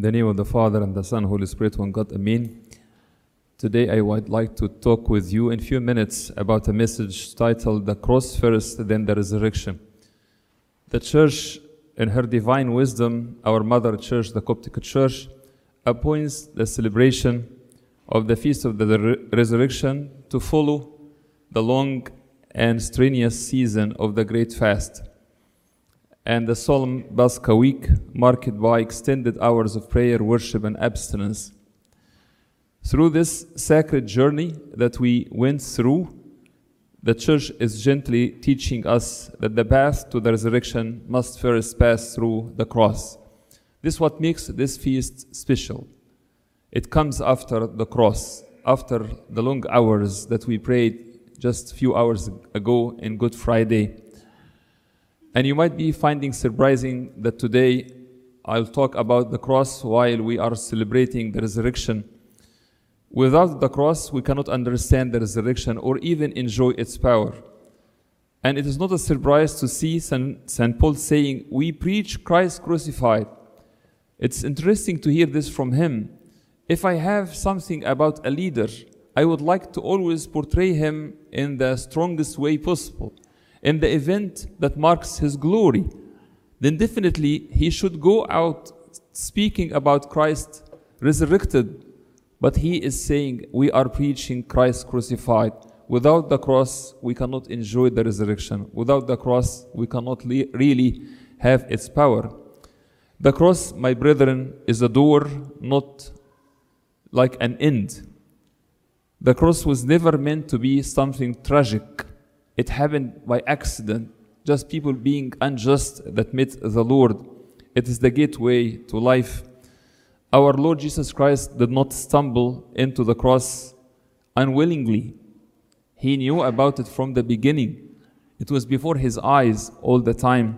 In the name of the Father, and the Son, Holy Spirit, one God, Amen. Today I would like to talk with you in a few minutes about a message titled, The Cross First, Then the Resurrection. The Church, in her divine wisdom, our Mother Church, the Coptic Church, appoints the celebration of the Feast of the Resurrection to follow the long and strenuous season of the Great Fast, and the solemn Pascha week, marked by extended hours of prayer, worship, and abstinence. Through this sacred journey that we went through, the Church is gently teaching us that the path to the resurrection must first pass through the cross. This is what makes this feast special. It comes after the cross, after the long hours that we prayed just a few hours ago in Good Friday. And you might be finding surprising that today I'll talk about the cross while we are celebrating the resurrection. Without the cross, we cannot understand the resurrection or even enjoy its power. And it is not a surprise to see St. Paul saying, "We preach Christ crucified." It's interesting to hear this from him. If I have something about a leader, I would like to always portray him in the strongest way possible, in the event that marks his glory. Then definitely he should go out speaking about Christ resurrected. But he is saying we are preaching Christ crucified. Without the cross, we cannot enjoy the resurrection. Without the cross, we cannot really have its power. The cross, my brethren, is a door, not like an end. The cross was never meant to be something tragic. It happened by accident, just people being unjust that met the Lord. It is the gateway to life. Our Lord Jesus Christ did not stumble into the cross unwillingly. He knew about it from the beginning. It was before his eyes all the time.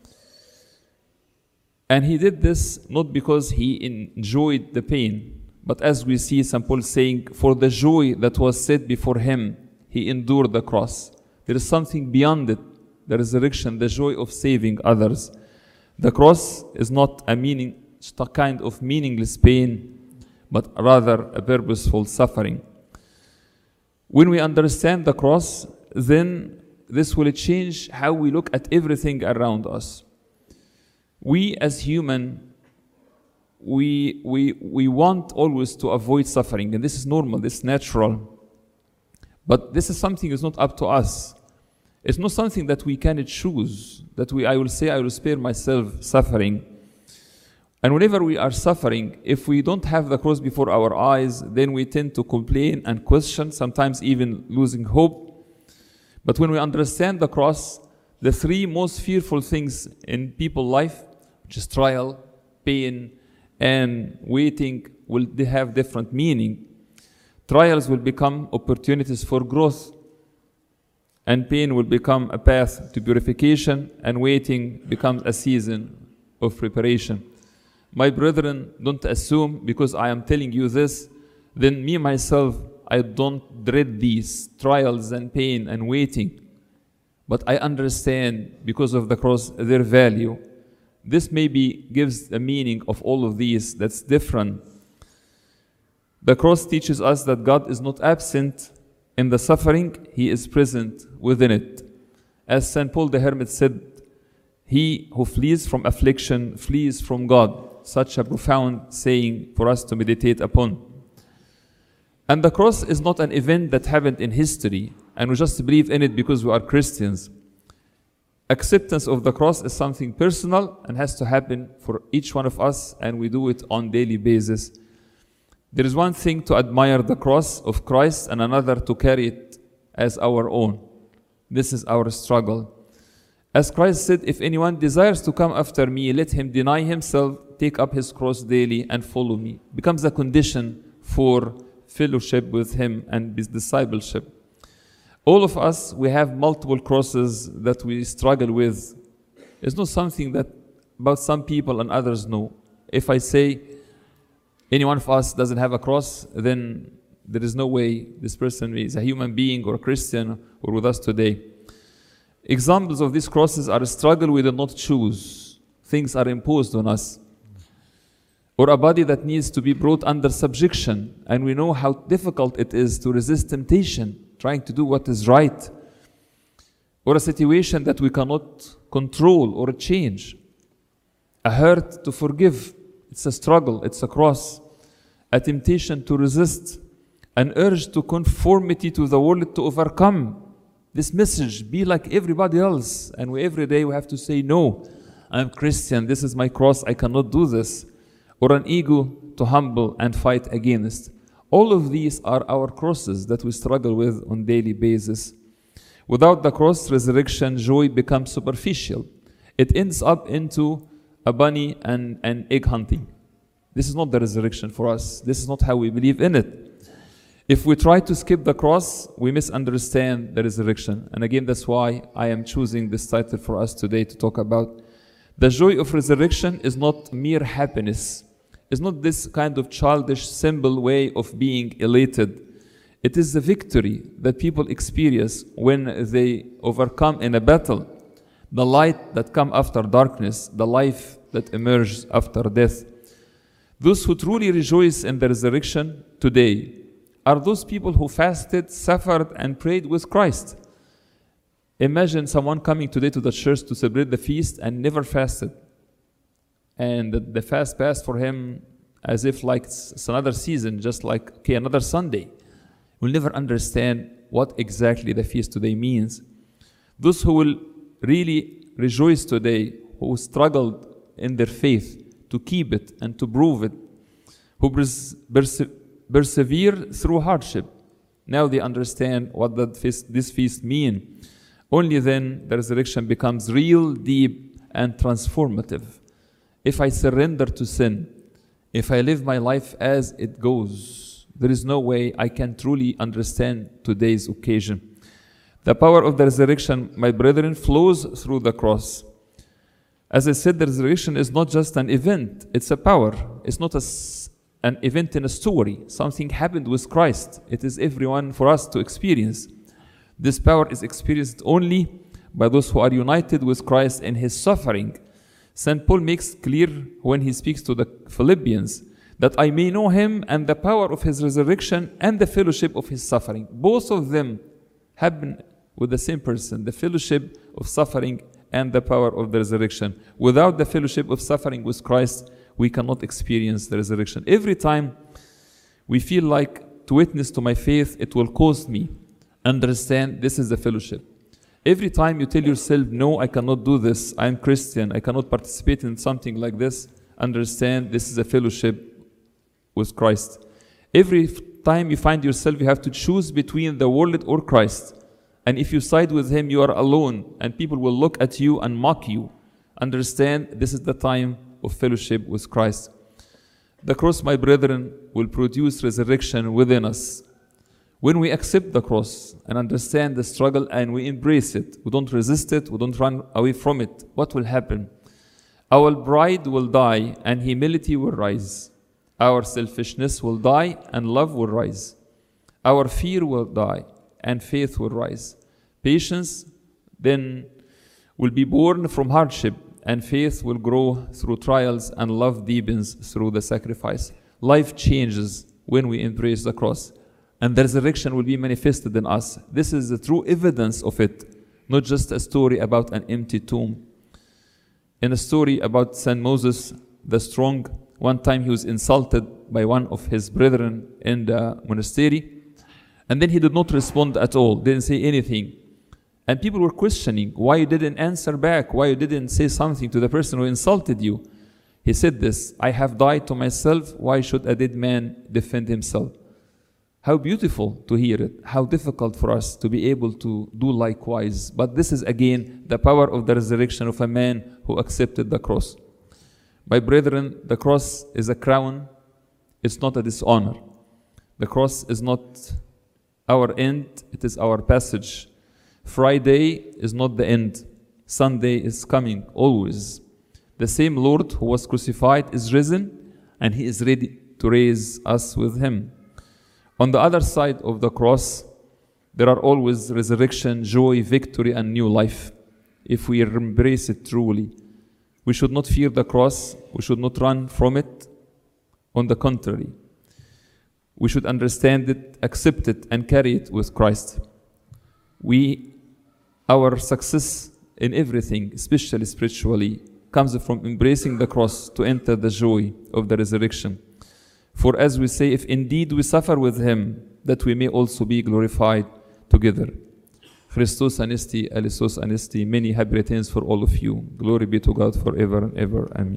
And he did this not because he enjoyed the pain, but as we see St. Paul saying, for the joy that was set before him, he endured the cross. There is something beyond it, the resurrection, the joy of saving others. The cross is not a kind of meaningless pain, but rather a purposeful suffering. When we understand the cross, then this will change how we look at everything around us. We as human, we want always to avoid suffering, and this is normal, this is natural. But this is something that's not up to us. It's not something that we can choose, that I will say, I will spare myself suffering. And whenever we are suffering, if we don't have the cross before our eyes, then we tend to complain and question, sometimes even losing hope. But when we understand the cross, the three most fearful things in people's life, which is trial, pain, and waiting, they have different meaning. Trials will become opportunities for growth, and pain will become a path to purification, and waiting becomes a season of preparation. My brethren, don't assume because I am telling you this, then me myself, I don't dread these trials and pain and waiting. But I understand because of the cross their value. This maybe gives a meaning of all of these that's different. The cross teaches us that God is not absent in the suffering, he is present within it. As St. Paul the Hermit said, he who flees from affliction flees from God. Such a profound saying for us to meditate upon. And the cross is not an event that happened in history, and we just believe in it because we are Christians. Acceptance of the cross is something personal and has to happen for each one of us, and we do it on a daily basis. There is one thing to admire the cross of Christ and another to carry it as our own. This is our struggle. As Christ said, if anyone desires to come after me, let him deny himself, take up his cross daily and follow me. Becomes a condition for fellowship with him and his discipleship. All of us, we have multiple crosses that we struggle with. It's not something that about some people and others know. If I say any one of us doesn't have a cross, then there is no way this person is a human being or a Christian or with us today. Examples of these crosses are a struggle we do not choose. Things are imposed on us. or a body that needs to be brought under subjection, and we know how difficult it is to resist temptation, trying to do what is right, or a situation that we cannot control or change, a hurt to forgive, it's a struggle, it's a cross, a temptation to resist, an urge to conformity to the world to overcome this message, be like everybody else, and every day we have to say, no, I'm Christian, this is my cross, I cannot do this, or an ego to humble and fight against. All of these are our crosses that we struggle with on a daily basis. Without the cross, resurrection joy becomes superficial. It ends up into a bunny and egg hunting. This is not the resurrection for us. This is not how we believe in it. If we try to skip the cross, we misunderstand the resurrection. And again, that's why I am choosing this title for us today to talk about. The joy of resurrection is not mere happiness. It's not this kind of childish, simple way of being elated. It is the victory that people experience when they overcome in a battle. The light that comes after darkness, the life that emerges after death. Those who truly rejoice in the resurrection today are those people who fasted, suffered, and prayed with Christ. Imagine someone coming today to the church to celebrate the feast and never fasted. And the fast passed for him as if like it's another season, just like, okay, another Sunday. Will never understand what exactly the feast today means. Those who will really rejoice today, who struggled in their faith to keep it and to prove it, who persevere through hardship, now they understand what this feast means. Only then the resurrection becomes real, deep, and transformative. If I surrender to sin, if I live my life as it goes, there is no way I can truly understand today's occasion. The power of the resurrection, my brethren, flows through the cross. As I said, the resurrection is not just an event, it's a power. It's not an event in a story. Something happened with Christ. It is everyone for us to experience. This power is experienced only by those who are united with Christ in his suffering. St. Paul makes clear when he speaks to the Philippians that I may know him and the power of his resurrection and the fellowship of his suffering. Both of them happen with the same person, the fellowship of suffering and the power of the resurrection. Without the fellowship of suffering with Christ, we cannot experience the resurrection. Every time we feel like to witness to my faith, it will cost me. Understand, this is the fellowship. Every time you tell yourself, no, I cannot do this, I'm Christian, I cannot participate in something like this, understand, this is a fellowship with Christ. Every time you find yourself, you have to choose between the world or Christ. And if you side with him, you are alone, and people will look at you and mock you. Understand, this is the time of fellowship with Christ. The cross, my brethren, will produce resurrection within us. When we accept the cross and understand the struggle and we embrace it, we don't resist it, we don't run away from it, what will happen? Our pride will die and humility will rise. Our selfishness will die and love will rise. Our fear will die and faith will rise. Patience then will be born from hardship, and faith will grow through trials, and love deepens through the sacrifice. Life changes when we embrace the cross, and the resurrection will be manifested in us. This is the true evidence of it, not just a story about an empty tomb. In a story about St. Moses the Strong, one time he was insulted by one of his brethren in the monastery, and then he did not respond at all, didn't say anything. And people were questioning why you didn't answer back, why you didn't say something to the person who insulted you. He said this, I have died to myself, why should a dead man defend himself? How beautiful to hear it, how difficult for us to be able to do likewise. But this is again the power of the resurrection of a man who accepted the cross. My brethren, the cross is a crown, it's not a dishonor. The cross is not our end, it is our passage. Friday is not the end. Sunday is coming, always. The same Lord who was crucified is risen, and he is ready to raise us with him. On the other side of the cross, there are always resurrection, joy, victory, and new life. If we embrace it truly, we should not fear the cross, we should not run from it, On the contrary, we should understand it, accept it, and carry it with Christ. Our success in everything, especially spiritually, comes from embracing the cross to enter the joy of the resurrection. For as we say, if indeed we suffer with him, that we may also be glorified together. Christos Anesti, Alessos Anesti, many happy returns for all of you. Glory be to God forever and ever. Amen.